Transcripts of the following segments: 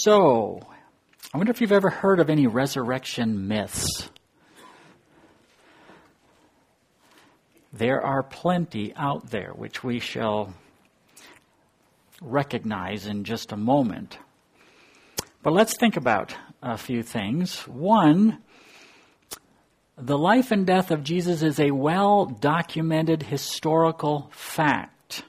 So, I wonder if you've ever heard of any resurrection myths. There are plenty out there, which we shall recognize in just a moment. But let's think about a few things. One, the life and death of Jesus is a well-documented historical fact.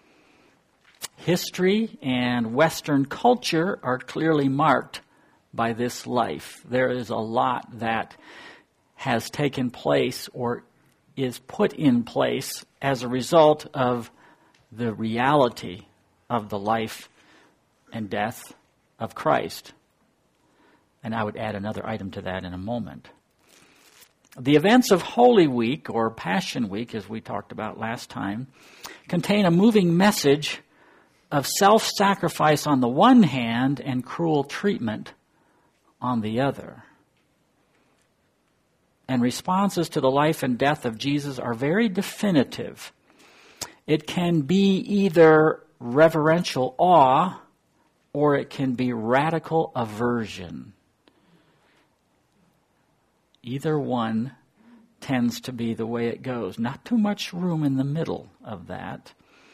History and Western culture are clearly marked by this life. There is a lot that has taken place or is put in place as a result of the reality of the life and death of Christ. And I would add another item to that in a moment. The events of Holy Week, or Passion Week, as we talked about last time, contain a moving message of self-sacrifice on the one hand and cruel treatment on the other. And responses to the life and death of Jesus are very definitive. It can be either reverential awe or it can be radical aversion. Either one tends to be the way it goes. Not too much room in the middle of that.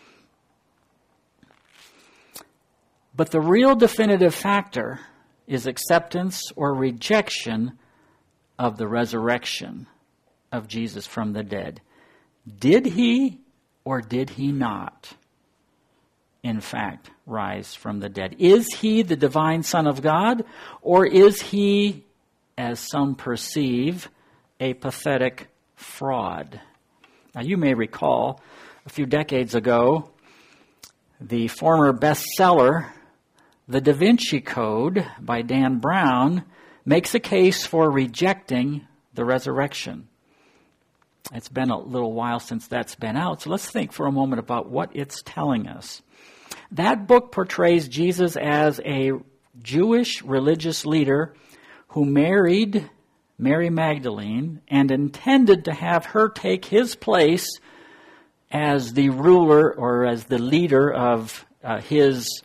But the real definitive factor is acceptance or rejection of the resurrection of Jesus from the dead. Did he or did he not, in fact, rise from the dead? Is he the divine Son of God, or is he, as some perceive, a pathetic fraud? Now, you may recall a few decades ago, the former bestseller, The Da Vinci Code by Dan Brown, makes a case for rejecting the resurrection. It's been a little while since that's been out, so let's think for a moment about what it's telling us. That book portrays Jesus as a Jewish religious leader who married Mary Magdalene and intended to have her take his place as the ruler or as the leader of his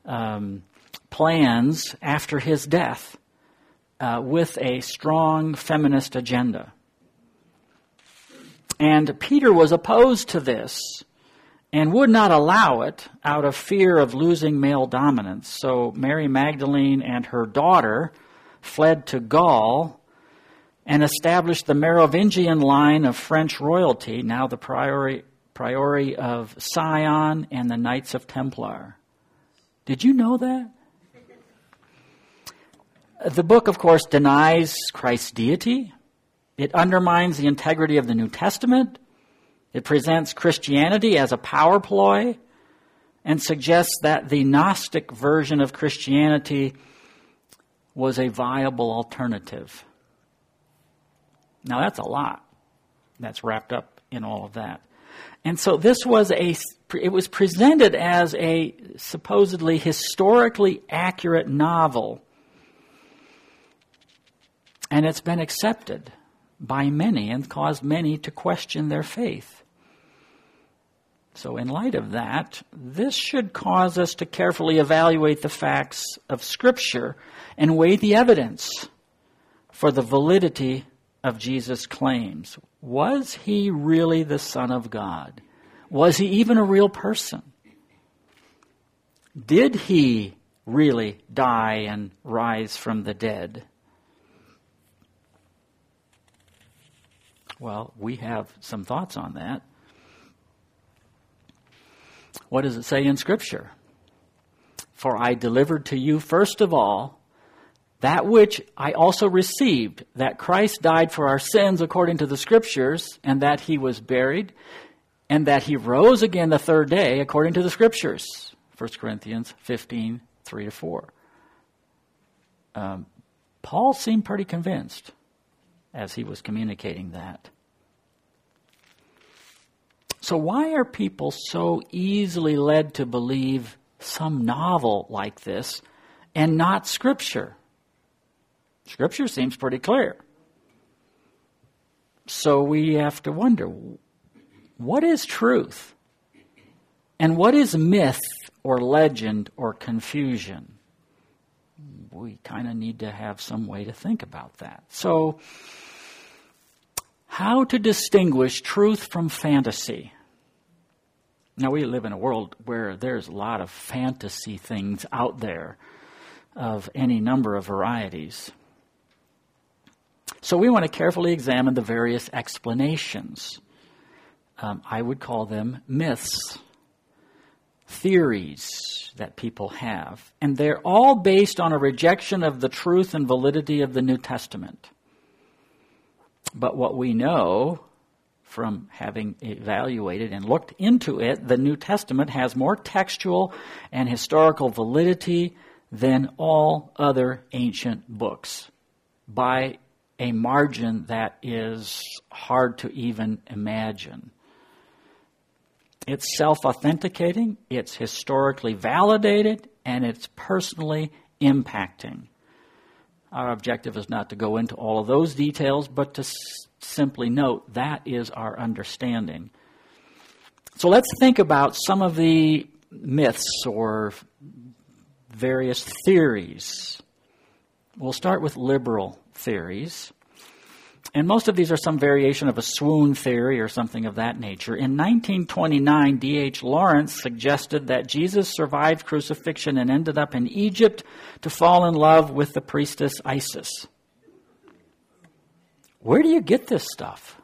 plans after his death, with a strong feminist agenda. And Peter was opposed to this and would not allow it out of fear of losing male dominance. So Mary Magdalene and her daughter fled to Gaul and established the Merovingian line of French royalty, now the Priory of Sion and the Knights of Templar. Did you know that? The book, of course, denies Christ's deity. It undermines the integrity of the New Testament. It presents Christianity as a power ploy and suggests that the Gnostic version of Christianity was a viable alternative. Now, that's a lot that's wrapped up in all of that. And so it was presented as a supposedly historically accurate novel. And it's been accepted by many and caused many to question their faith. So in light of that, this should cause us to carefully evaluate the facts of Scripture and weigh the evidence for the validity of Jesus' claims. Was he really the Son of God? Was he even a real person? Did he really die and rise from the dead? Well, we have some thoughts on that. What does it say in Scripture? For I delivered to you first of all that which I also received, that Christ died for our sins according to the Scriptures, and that he was buried, and that he rose again the third day according to the Scriptures. 1 Corinthians 15, 3-4. Paul seemed pretty convinced as he was communicating that. So why are people so easily led to believe some novel like this and not Scripture? Scripture seems pretty clear. So we have to wonder, what is truth? And what is myth or legend or confusion? we kind of need to have some way to think about that. So, how to distinguish truth from fantasy? Now, we live in a world where there's a lot of fantasy things out there of any number of varieties. So we want to carefully examine the various explanations. I would call them myths, theories that people have. And they're all based on a rejection of the truth and validity of the New Testament. But what we know from having evaluated and looked into it, the New Testament has more textual and historical validity than all other ancient books by a margin that is hard to even imagine. It's self-authenticating, it's historically validated, and it's personally impacting. Our objective is not to go into all of those details, but to simply note that is our understanding. So let's think about some of the myths or various theories. We'll start with liberal theories. And most of these are some variation of a swoon theory or something of that nature. In 1929, D.H. Lawrence suggested that Jesus survived crucifixion and ended up in Egypt to fall in love with the priestess Isis. Where do you get this stuff?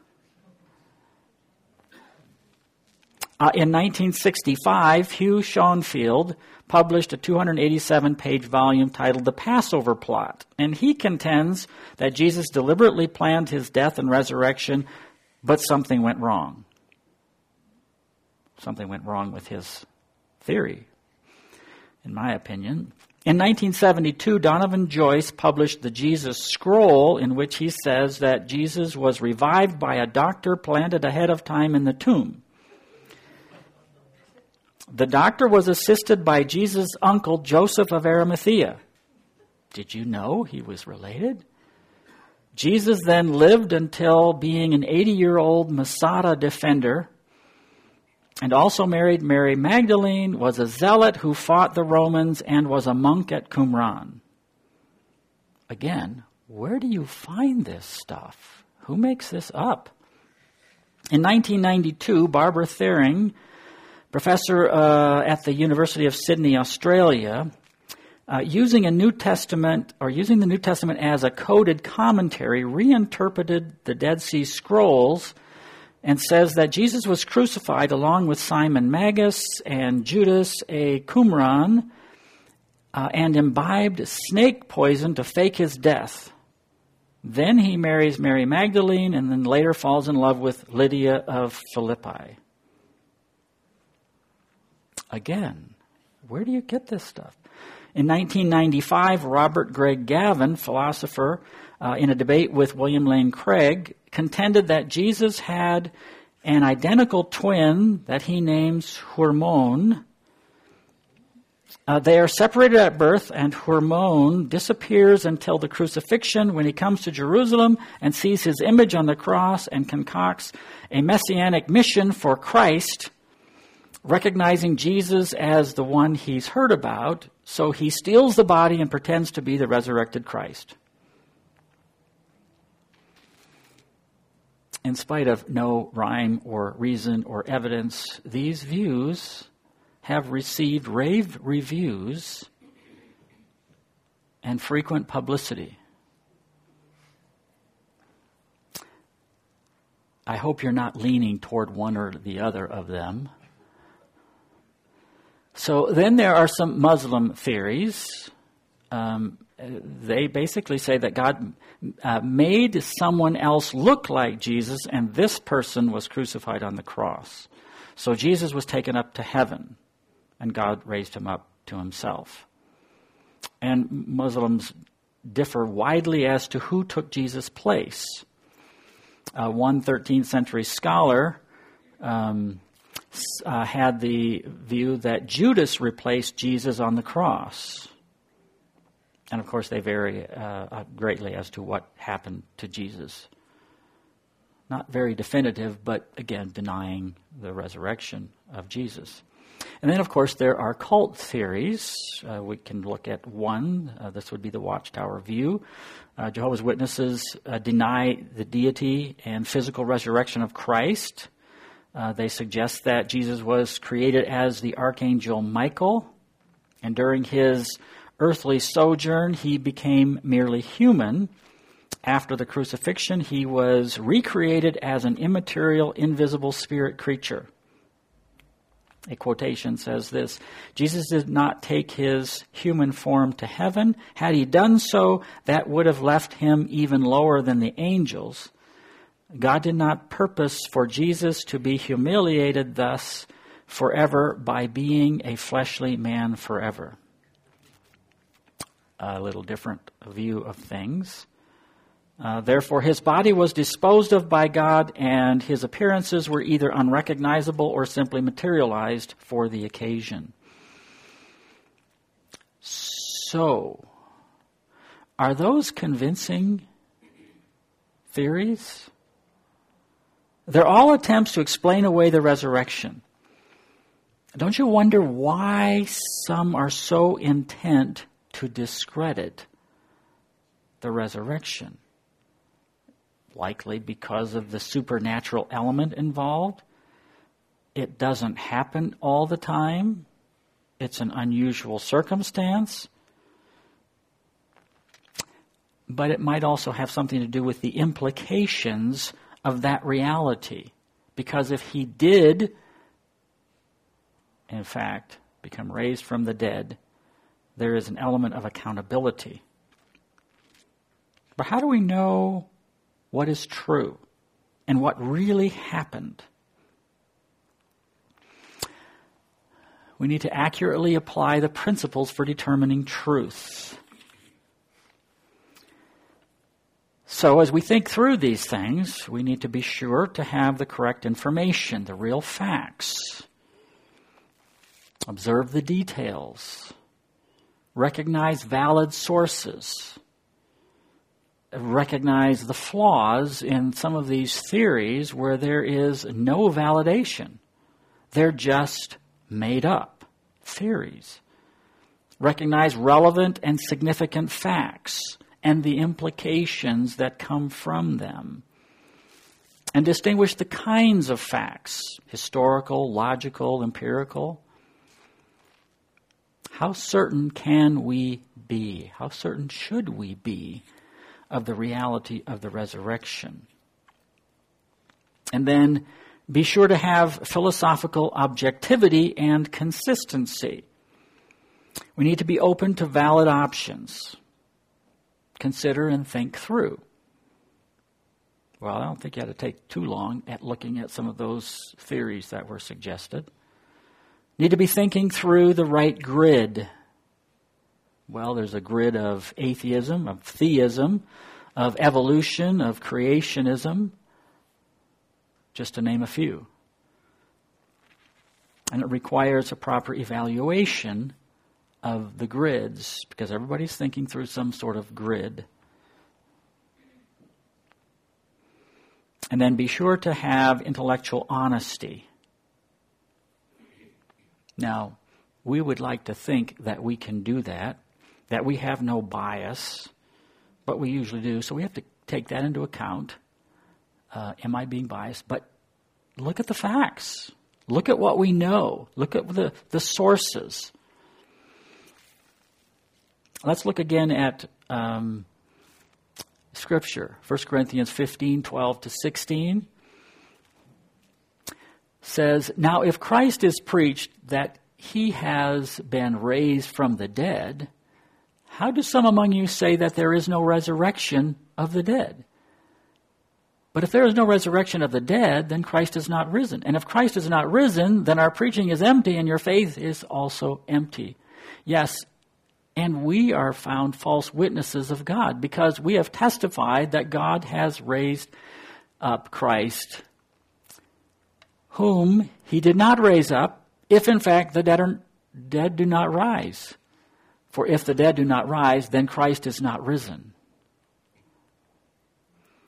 In 1965, Hugh Schonfield published a 287-page volume titled The Passover Plot, and he contends that Jesus deliberately planned his death and resurrection, but something went wrong. Something went wrong with his theory, in my opinion. In 1972, Donovan Joyce published the Jesus Scroll, in which he says that Jesus was revived by a doctor planted ahead of time in the tomb. The doctor was assisted by Jesus' uncle, Joseph of Arimathea. Did you know he was related? Jesus then lived until being an 80-year-old Masada defender, and also married Mary Magdalene, was a zealot who fought the Romans, and was a monk at Qumran. Again, where do you find this stuff? Who makes this up? In 1992, Barbara Thering, professor at the University of Sydney, Australia, using the New Testament as a coded commentary, reinterpreted the Dead Sea Scrolls and says that Jesus was crucified along with Simon Magus and Judas a Qumran and imbibed snake poison to fake his death. Then he marries Mary Magdalene and then later falls in love with Lydia of Philippi. Again, where do you get this stuff? In 1995, Robert Greg Gavin, philosopher, in a debate with William Lane Craig, contended that Jesus had an identical twin that he names Hormone. They are separated at birth, and Hormone disappears until the crucifixion, when he comes to Jerusalem and sees his image on the cross and concocts a messianic mission for Christ, recognizing Jesus as the one he's heard about, so he steals the body and pretends to be the resurrected Christ. In spite of no rhyme or reason or evidence, these views have received rave reviews and frequent publicity. I hope you're not leaning toward one or the other of them. So then there are some Muslim theories. They basically say that God made someone else look like Jesus, and this person was crucified on the cross. So Jesus was taken up to heaven, and God raised him up to himself. And Muslims differ widely as to who took Jesus' place. One 13th century scholar had the view that Judas replaced Jesus on the cross. And of course, they vary greatly as to what happened to Jesus. Not very definitive, but again, denying the resurrection of Jesus. And then, of course, there are cult theories. We can look at one. This would be the Watchtower view. Jehovah's Witnesses deny the deity and physical resurrection of Christ. They suggest that Jesus was created as the Archangel Michael, and during his earthly sojourn, he became merely human. After the crucifixion, he was recreated as an immaterial, invisible spirit creature. A quotation says this: Jesus did not take his human form to heaven. Had he done so, that would have left him even lower than the angels. God did not purpose for Jesus to be humiliated thus forever by being a fleshly man forever. A little different view of things. Therefore, his body was disposed of by God, and his appearances were either unrecognizable or simply materialized for the occasion. So, are those convincing theories? They're all attempts to explain away the resurrection. Don't you wonder why some are so intent to discredit the resurrection? Likely because of the supernatural element involved. It doesn't happen all the time. It's an unusual circumstance. But it might also have something to do with the implications of that reality. Because if he did, in fact, become raised from the dead, there is an element of accountability. But how do we know what is true and what really happened? We need to accurately apply the principles for determining truth. So as we think through these things, we need to be sure to have the correct information, the real facts. Observe the details. Recognize valid sources. Recognize the flaws in some of these theories where there is no validation. They're just made up theories. Recognize relevant and significant facts and the implications that come from them. And distinguish the kinds of facts: historical, logical, empirical. How certain can we be? How certain should we be of the reality of the resurrection? And then be sure to have philosophical objectivity and consistency. We need to be open to valid options. Consider and think through. Well, I don't think you had to take too long at looking at some of those theories that were suggested. Need to be thinking through the right grid. Well, there's a grid of atheism, of theism, of evolution, of creationism, just to name a few. And it requires a proper evaluation of the grids, because everybody's thinking through some sort of grid. And then be sure to have intellectual honesty. Now, we would like to think that we can do that we have no bias, but we usually do. So we have to take that into account. Am I being biased? But look at the facts. Look at what we know. Look at the sources. Let's look again at Scripture. 1 Corinthians 15, 12 to 16 says, "Now if Christ is preached that he has been raised from the dead, how do some among you say that there is no resurrection of the dead? But if there is no resurrection of the dead, then Christ is not risen. And if Christ is not risen, then our preaching is empty and your faith is also empty." Yes, and we are found false witnesses of God, because we have testified that God has raised up Christ, whom he did not raise up, if in fact the dead do not rise. For if the dead do not rise, then Christ is not risen.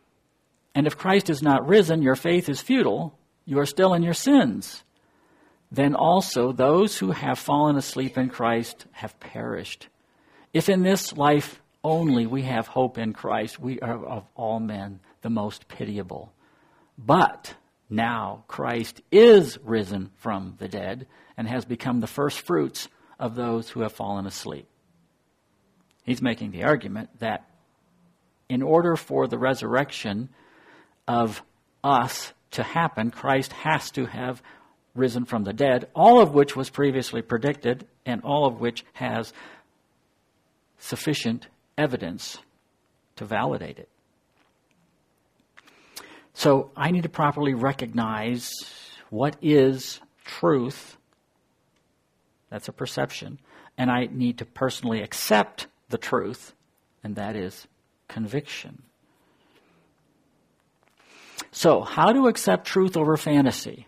And if Christ is not risen, your faith is futile. You are still in your sins. then also those who have fallen asleep in Christ have perished. If in this life only we have hope in Christ, we are of all men the most pitiable. But now Christ is risen from the dead and has become the first fruits of those who have fallen asleep. He's making the argument that in order for the resurrection of us to happen, Christ has to have risen from the dead, all of which was previously predicted and all of which has sufficient evidence to validate it. So I need to properly recognize what is truth. That's a perception. And I need to personally accept the truth, and that is conviction. So, how to accept truth over fantasy?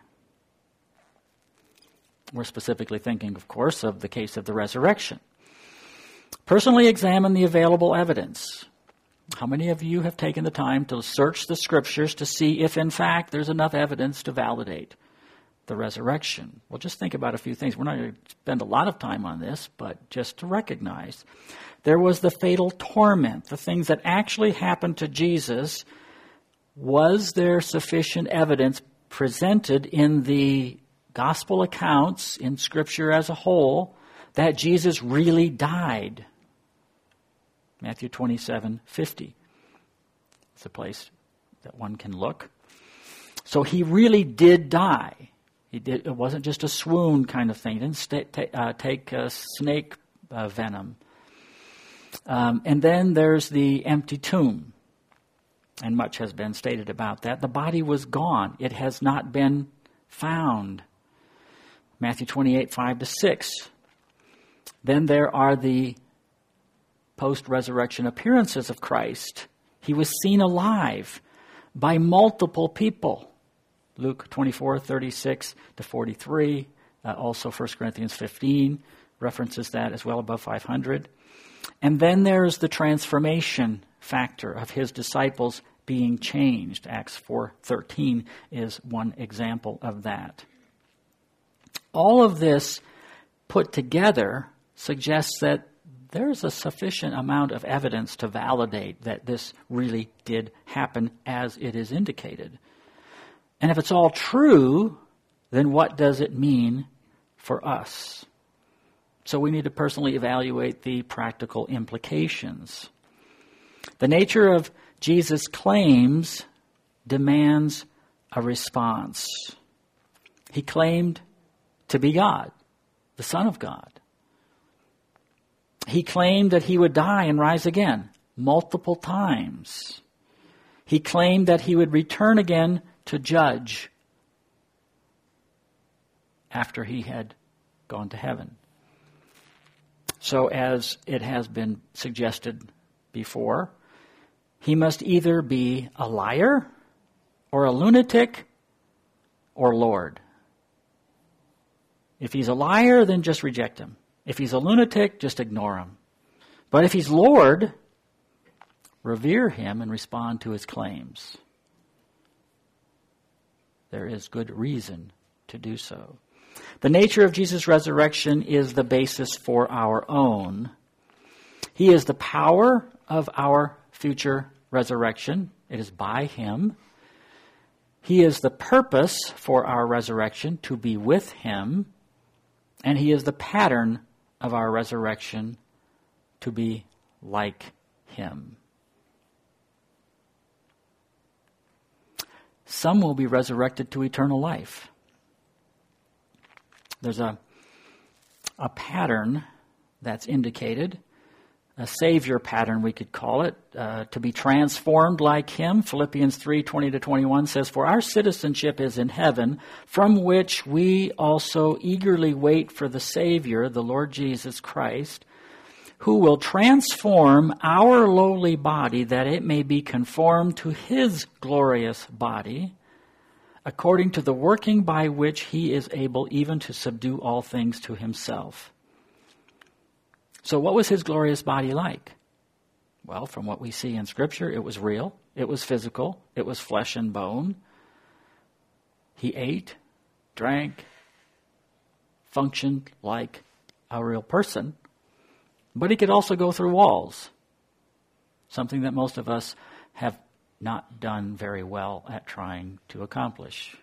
We're specifically thinking, of course, of the case of the resurrection. Personally examine the available evidence. How many of you have taken the time to search the Scriptures to see if, in fact, there's enough evidence to validate the resurrection? Well, just think about a few things. We're not going to spend a lot of time on this, but just to recognize. There was the fatal torment, the things that actually happened to Jesus. Was there sufficient evidence presented in the gospel accounts, in Scripture as a whole, that Jesus really died? Matthew 27:50. It's a place that one can look. So he really did die. It wasn't just a swoon kind of thing. He didn't take snake venom. And then there's the empty tomb. And much has been stated about that. The body was gone. It has not been found. Matthew 28:5-6. Then there are the post-resurrection appearances of Christ. He was seen alive by multiple people. Luke 24:36-43. Also 1 Corinthians 15 references that as well, above 500. And then there's the transformation factor of his disciples being changed. Acts 4:13 is one example of that. All of this put together suggests that there's a sufficient amount of evidence to validate that this really did happen as it is indicated. And if it's all true, then what does it mean for us? So we need to personally evaluate the practical implications. The nature of Jesus' claims demands a response. He claimed to be God, the Son of God. He claimed that he would die and rise again multiple times. He claimed that he would return again to judge after he had gone to heaven. So as it has been suggested before, he must either be a liar or a lunatic or Lord. If he's a liar, then just reject him. If he's a lunatic, just ignore him. But if he's Lord, revere him and respond to his claims. There is good reason to do so. The nature of Jesus' resurrection is the basis for our own. He is the power of our future resurrection. It is by him. He is the purpose for our resurrection, to be with him. And he is the pattern of our resurrection, to be like him. Some will be resurrected to eternal life. There's a pattern that's indicated, a Savior pattern we could call it, to be transformed like him. Philippians 3:20-21 says, "For our citizenship is in heaven, from which we also eagerly wait for the Savior, the Lord Jesus Christ, who will transform our lowly body that it may be conformed to his glorious body, according to the working by which he is able even to subdue all things to himself." So what was his glorious body like? Well, from what we see in Scripture, it was real, it was physical, it was flesh and bone. He ate, drank, function like a real person, but he could also go through walls, something that most of us have not done very well at trying to accomplish.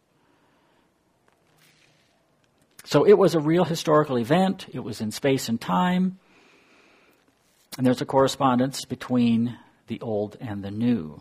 So it was a real historical event. It was in space and time. And there's a correspondence between the old and the new.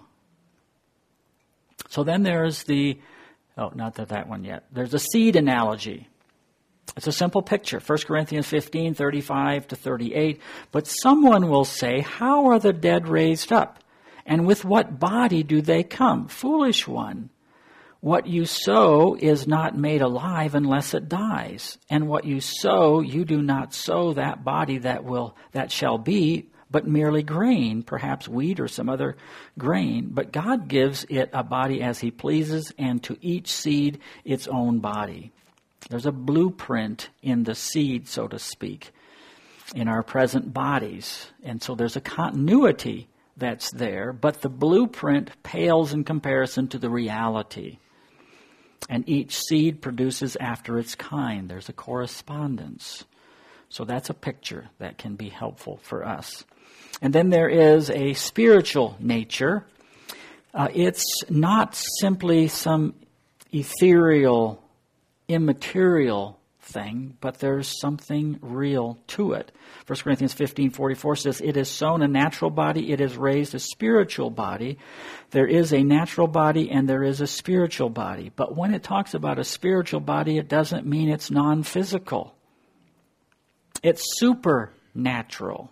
So then there's not that one yet. There's a seed analogy. It's a simple picture, 1 Corinthians 15, 35 to 38. But someone will say, how are the dead raised up? And with what body do they come? Foolish one. What you sow is not made alive unless it dies. And what you sow, you do not sow that body that shall be, but merely grain, perhaps wheat or some other grain. But God gives it a body as he pleases, and to each seed its own body. There's a blueprint in the seed, so to speak, in our present bodies. And so there's a continuity that's there, but the blueprint pales in comparison to the reality. And each seed produces after its kind. There's a correspondence. So that's a picture that can be helpful for us. And then there is a spiritual nature. It's not simply some ethereal, immaterial thing, but there's something real to it. 1 Corinthians 15:44 says, it is sown a natural body, it is raised a spiritual body. There is a natural body and there is a spiritual body. But when it talks about a spiritual body, it doesn't mean it's non-physical. It's supernatural,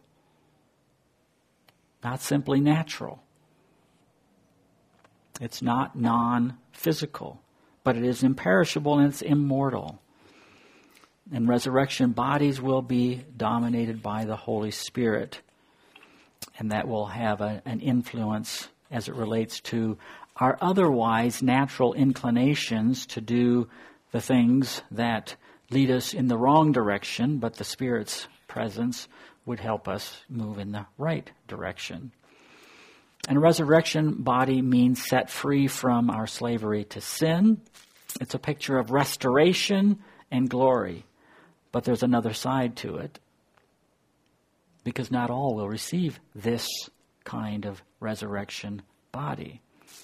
not simply natural. It's not non-physical, but it is imperishable and it's immortal. And resurrection bodies will be dominated by the Holy Spirit. And that will have an influence as it relates to our otherwise natural inclinations to do the things that lead us in the wrong direction, but the Spirit's presence would help us move in the right direction. And a resurrection body means set free from our slavery to sin. It's a picture of restoration and glory. But there's another side to it, because not all will receive this kind of resurrection body.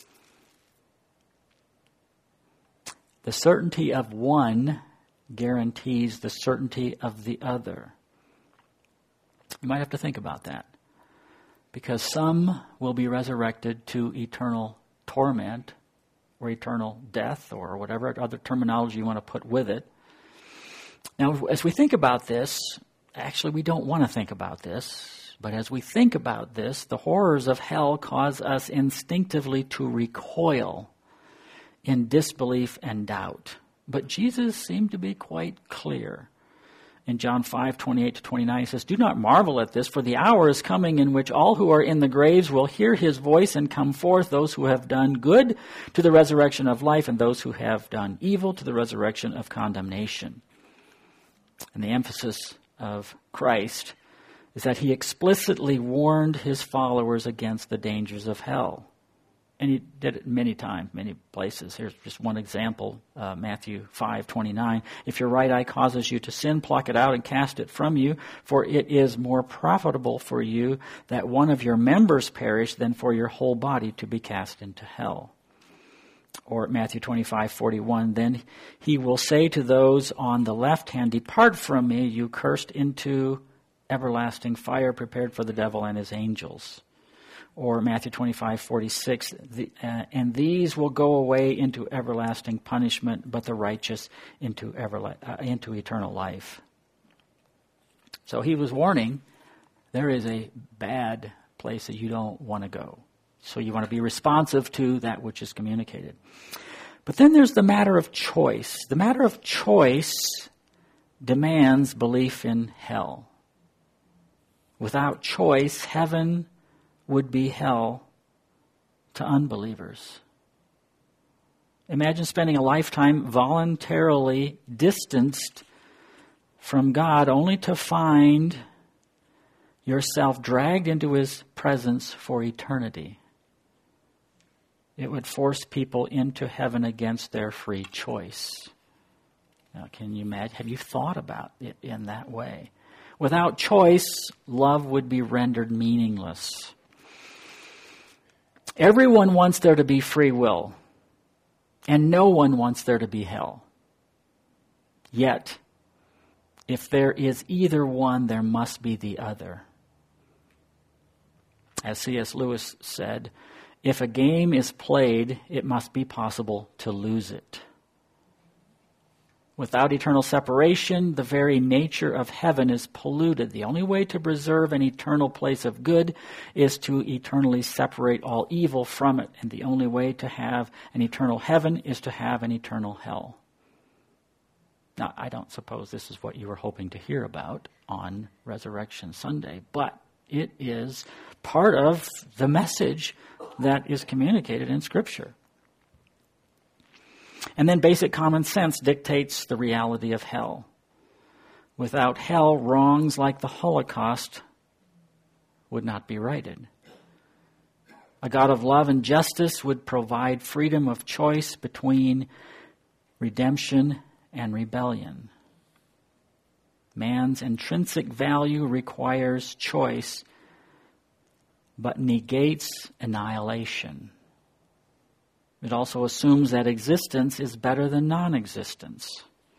The certainty of one guarantees the certainty of the other. You might have to think about that, because some will be resurrected to eternal torment or eternal death or whatever other terminology you want to put with it. Now, as we think about this, actually we don't want to think about this, but as we think about this, the horrors of hell cause us instinctively to recoil in disbelief and doubt. But Jesus seemed to be quite clear. In John 5:28 to 29, he says, do not marvel at this, for the hour is coming in which all who are in the graves will hear his voice and come forth, those who have done good to the resurrection of life, and those who have done evil to the resurrection of condemnation. And the emphasis of Christ is that he explicitly warned his followers against the dangers of hell. And he did it many times, many places. Here's just one example, Matthew 5:29. If your right eye causes you to sin, pluck it out and cast it from you, for it is more profitable for you that one of your members perish than for your whole body to be cast into hell. Or Matthew 25:41, then he will say to those on the left hand, depart from me, you cursed, into everlasting fire prepared for the devil and his angels. Or Matthew 25:46, and these will go away into everlasting punishment, but the righteous into eternal life. So he was warning, there is a bad place that you don't want to go. So you want to be responsive to that which is communicated. But then there's the matter of choice. The matter of choice demands belief in hell. Without choice, heaven would be hell to unbelievers. Imagine spending a lifetime voluntarily distanced from God only to find yourself dragged into his presence for eternity. It would force people into heaven against their free choice. Now, can you imagine? Have you thought about it in that way? Without choice, love would be rendered meaningless. Everyone wants there to be free will, and no one wants there to be hell. Yet, if there is either one, there must be the other. As C.S. Lewis said, if a game is played, it must be possible to lose it. Without eternal separation, the very nature of heaven is polluted. The only way to preserve an eternal place of good is to eternally separate all evil from it. And the only way to have an eternal heaven is to have an eternal hell. Now, I don't suppose this is what you were hoping to hear about on Resurrection Sunday, but it is part of the message that is communicated in Scripture. And then basic common sense dictates the reality of hell. Without hell, wrongs like the Holocaust would not be righted. A God of love and justice would provide freedom of choice between redemption and rebellion. Man's intrinsic value requires choice, but negates annihilation. It also assumes that existence is better than non-existence.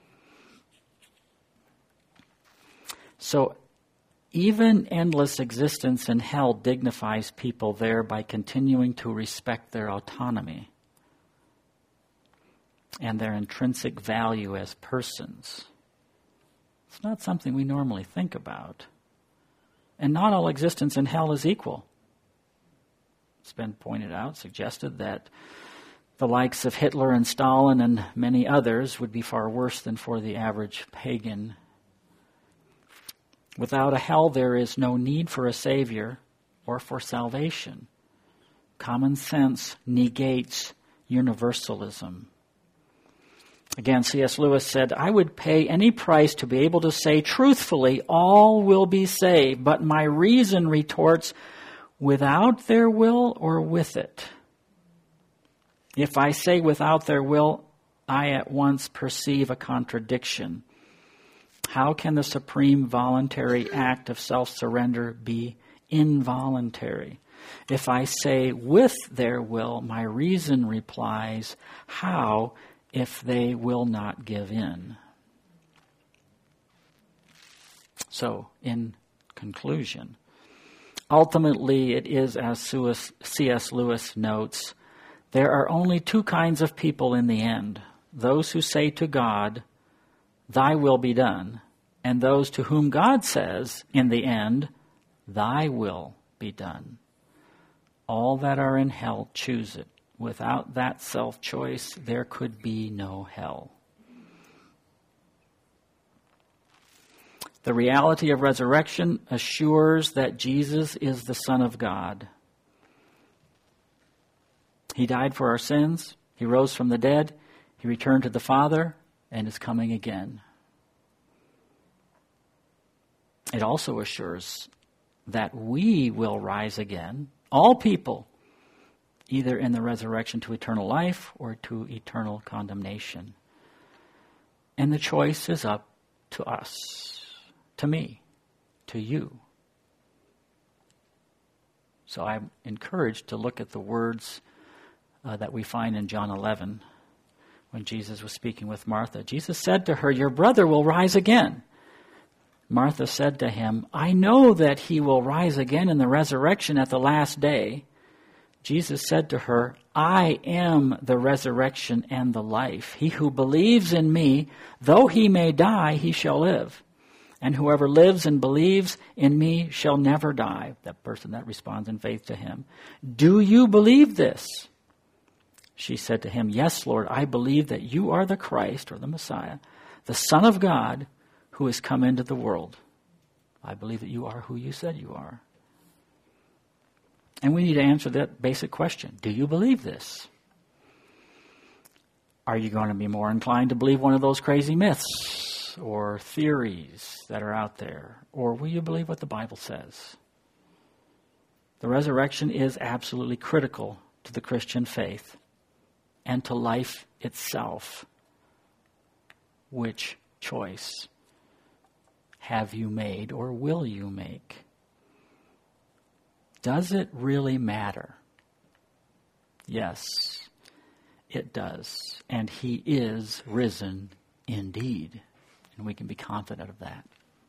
So even endless existence in hell dignifies people there by continuing to respect their autonomy and their intrinsic value as persons. It's not something we normally think about. And not all existence in hell is equal. It's been pointed out, suggested that the likes of Hitler and Stalin and many others would be far worse than for the average pagan. Without a hell, there is no need for a Savior or for salvation. Common sense negates universalism. Again, C.S. Lewis said, I would pay any price to be able to say truthfully, all will be saved, but my reason retorts, without their will or with it? If I say without their will, I at once perceive a contradiction. How can the supreme voluntary act of self-surrender be involuntary? If I say with their will, my reason replies, how if they will not give in? So, in conclusion, ultimately it is as C.S. Lewis notes, there are only two kinds of people in the end. Those who say to God, thy will be done, and those to whom God says, in the end, thy will be done. All that are in hell choose it. Without that self-choice, there could be no hell. The reality of resurrection assures that Jesus is the Son of God. He died for our sins. He rose from the dead. He returned to the Father and is coming again. It also assures that we will rise again, all people, either in the resurrection to eternal life or to eternal condemnation. And the choice is up to us, to me, to you. So I'm encouraged to look at the words that we find in John 11 when Jesus was speaking with Martha. Jesus said to her, your brother will rise again. Martha said to him, I know that he will rise again in the resurrection at the last day. Jesus said to her, I am the resurrection and the life. He who believes in me, though he may die, he shall live. And whoever lives and believes in me shall never die. That person that responds in faith to him. Do you believe this? She said to him, yes, Lord, I believe that you are the Christ, or the Messiah, the Son of God, who has come into the world. I believe that you are who you said you are. And we need to answer that basic question. Do you believe this? Are you going to be more inclined to believe one of those crazy myths or theories that are out there? Or will you believe what the Bible says? The resurrection is absolutely critical to the Christian faith and to life itself. which choice have you made or will you make? Does it really matter? Yes, it does. And he is risen indeed. And we can be confident of that.